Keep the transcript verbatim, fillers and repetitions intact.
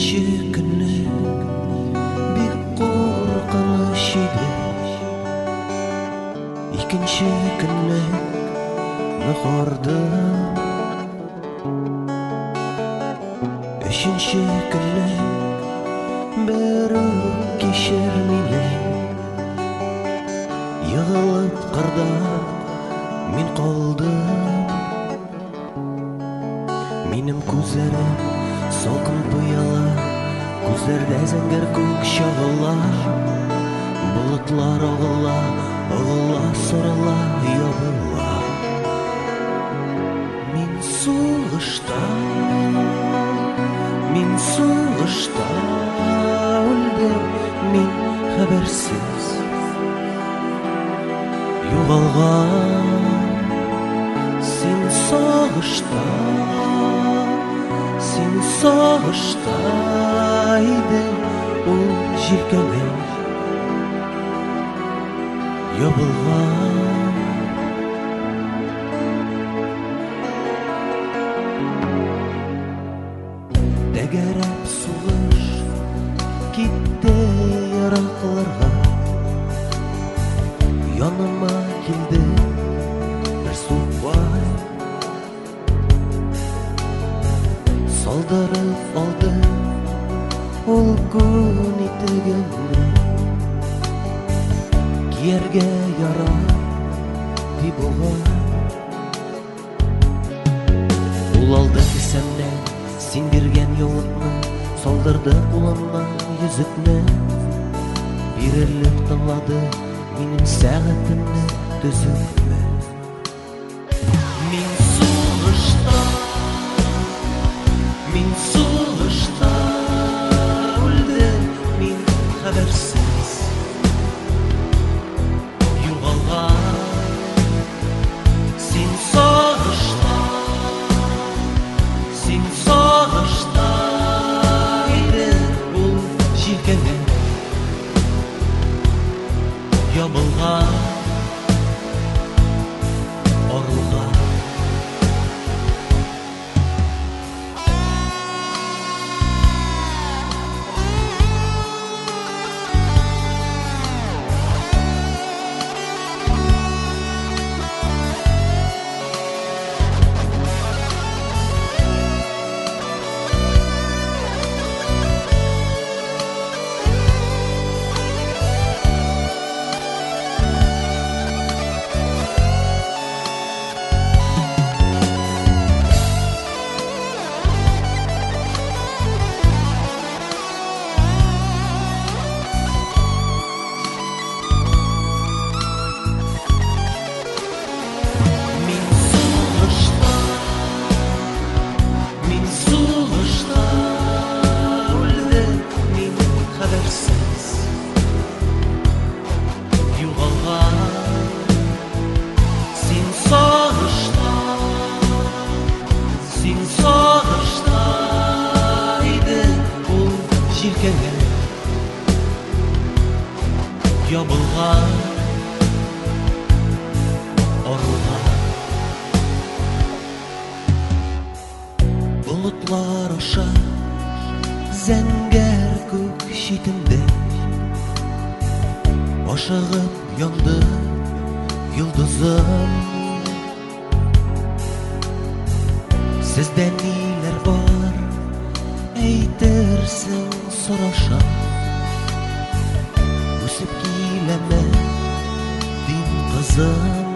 Икенче көнне бик куркыныч иде. Икенче көнне нахардым. Өченче көнне бер кичер мине. Егылып кырда мин калдым. Минем күзләрем салкын пыяла, күзләрдә зәңгәр күк чагыла. Болытлар агыла, агыла, сарыла, ябыла. Мин сугышта, мин сугышта үлдем, мин хәбәрсез югалган. Син сагышта, син сагышта идең, ул җилкәңә ябылган. Тәгәрәп сугыш китте еракларга. Яныма килде бер сукбай, салдырып алды ул күн итегемне. Кияргә ярар дип уйлап, ул алды кесәмнән син биргән яулыкны, салдырды кулымнан йөзекне. Бирелеп тыңлады минем сәгатемне, төзекне. Мин сугышта, мин сугышта үлдем, мин хәбәрсез югалган. Син сагышта, син сагышта идең, ул җилкәңә ябылган. Арылган. Җилкәңә ябылган. Арылган. Болытлар аша зәңгәр күк читендә ашыгып янды йолдызым. Сездә ниләр бар, әйтерсең сораша. Үсеп киләме, дин кызым.